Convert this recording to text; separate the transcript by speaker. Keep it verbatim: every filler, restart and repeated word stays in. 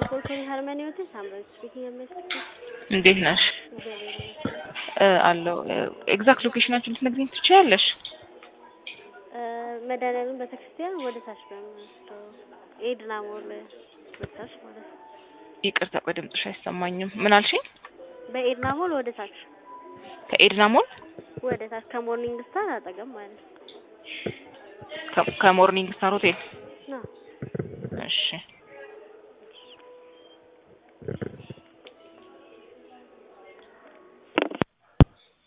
Speaker 1: ኮልኮሊ ሃርመኒ ሆቴል ሳምራዊት ስፒኪንግ የሚያስፈልግ
Speaker 2: እንዴት ነሽ?
Speaker 1: እግዚአብሔር ይመስገን።
Speaker 2: አለው ኤግዛክት ሎኬሽናችን ልትነግሪኝ ትችያለሽ?
Speaker 1: መድኃኒዓለም ቤተክርስቲያን ወደ ታች በሚወስደው ኤድና ሞል ወጣሽ ማለት ነው።
Speaker 2: ይቅርታ ቆይ ድምፅሽ አይሰማኝም። ምን አልሽኝ?
Speaker 1: በኤድና ሞል ወደ ታች
Speaker 2: ከኤድና ሞል
Speaker 1: ወደ ታች ከሞርኒንግ ስታር አጠገብ ማለት ነው።
Speaker 2: ከሞርኒንግ ስታር ሆቴል
Speaker 1: ነው።
Speaker 2: እሺ